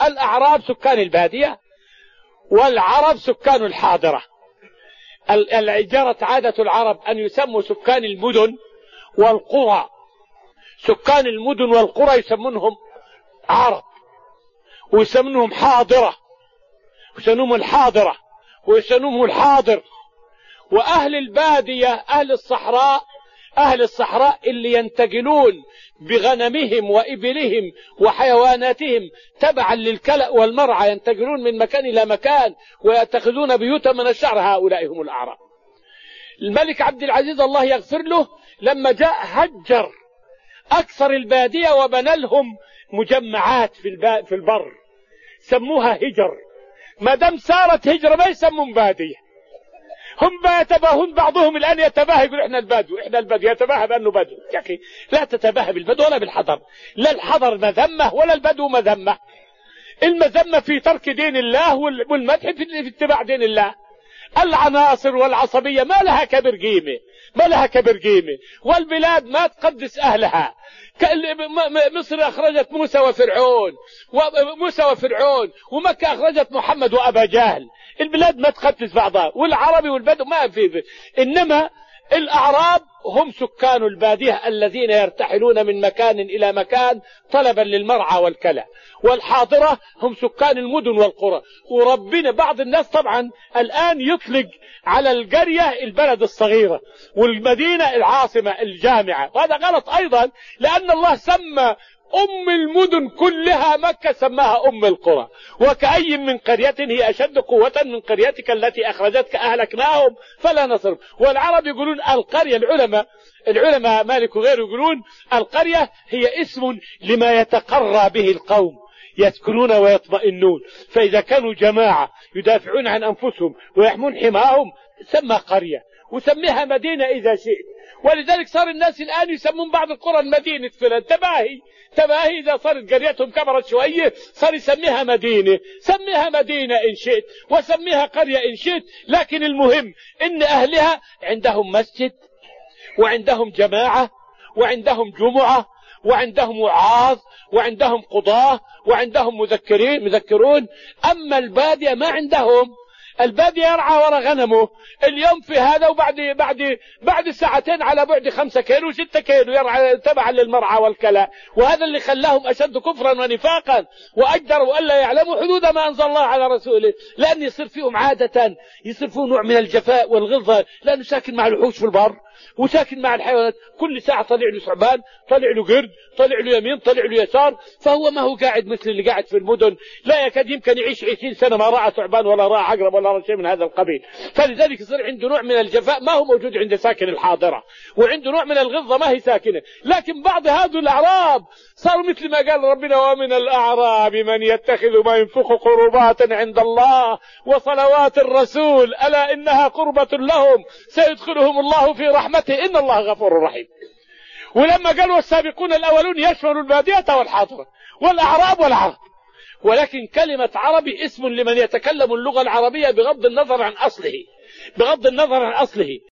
الأعراب سكان البادية، والعرب سكان الحاضرة. جرت عادة العرب أن يسموا سكان المدن والقرى، سكان المدن والقرى يسمونهم عرب، ويسمونهم حاضرة، ويسمونهم الحاضرة، ويسمونهم الحاضر. وأهل البادية أهل الصحراء اللي ينتقلون بغنمهم وإبلهم وحيواناتهم تبعا للكلأ والمرعى، ينتقلون من مكان إلى مكان ويتخذون بيوتا من الشعر، هؤلاء هم الأعراب. الملك عبد العزيز الله يغفر له لما جاء هجر أكثر البادية وبنى لهم مجمعات في البر، سموها هجر. ما دام صارت هجرة ما يسمون بادية. هم يتباهون بعضهم الآن، يتباهى يقول احنا البدو، يتباهى بأنه بدو. يا أخي لا تتباهى بالبدو ولا بالحضر، لا الحضر مذمة ولا البدو مذمة. المذمة في ترك دين الله، والمدح في اتباع دين الله. العناصر والعصبية ما لها كبر قيمة، والبلاد ما تقدس أهلها. مصر أخرجت موسى وفرعون، ومكة أخرجت محمد وأبا جهل. البلاد ما تقدس بعضها، والعربي والبدو ما في. إنما الأعراب هم سكان البادية الذين يرتحلون من مكان إلى مكان طلبا للمرعى والكلى. والحاضرة هم سكان المدن والقرى. وربنا بعض الناس طبعا الآن يطلق على القرية البلد الصغيرة، والمدينة العاصمة الجامعة، وهذا غلط أيضا، لأن الله سمى أم المدن كلها مكة، سماها أم القرى. وكأي من قرية هي أشد قوة من قريتك التي أخرجتك أهلكناهم فلا نصر. والعرب يقولون القرية، العلماء مالك وغيره يقولون القرية هي اسم لما يتقرى به القوم، يسكنون ويطمئنون. فإذا كانوا جماعة يدافعون عن أنفسهم ويحمون حماهم سمى قرية، وسميها مدينة إذا شئت. ولذلك صار الناس الآن يسمون بعض القرى المدينة فلان، تباهي إذا صارت قريتهم كبرت شوية صار يسميها مدينة. سميها مدينة إن شئت، وسميها قرية إن شئت، لكن المهم إن أهلها عندهم مسجد، وعندهم جماعة، وعندهم جمعة، وعندهم وعاظ، وعندهم قضاة، وعندهم مذكرون. أما البادية ما عندهم. البادية يرعى وراء غنمه اليوم في هذا، بعد ساعتين على بعد 5 كيلو 6 كيلو يرعى تبعا للمرعى والكلى. وهذا اللي خلاهم أشد كفرا ونفاقا، وأجدروا ألا يعلموا حدود ما أنزل الله على رسوله، لأن يصير فيهم عادة، يصير فيهم نوع من الجفاء والغلظة، لأنه ساكن مع الوحوش في البر، وساكن مع الحيوانات. كل ساعة طلع له ثعبان، طلع له قرد، طلع له يمين، طلع له يسار. فهو ما هو قاعد مثل اللي قاعد في المدن، لا يكاد يمكن يعيش 20 سنة ما رأى ثعبان ولا رأى عقرب ولا رأى شيء من هذا القبيل. فلذلك يصير عنده نوع من الجفاء ما هو موجود عند ساكن الحاضرة، وعنده نوع من الغلظة ما هي ساكنة. لكن بعض هذول الأعراب صاروا مثل ما قال ربنا: ومن الأعراب من يتخذ ما ينفق قربات عند الله وصلوات الرسول ألا إنها قربة لهم سيدخلهم الله في رحمته إن الله غفور رحيم. ولما قالوا والسابقون الأولون يشمل البادية والحاضرة والأعراب والعرب. ولكن كلمة عربي اسم لمن يتكلم اللغة العربية بغض النظر عن أصله.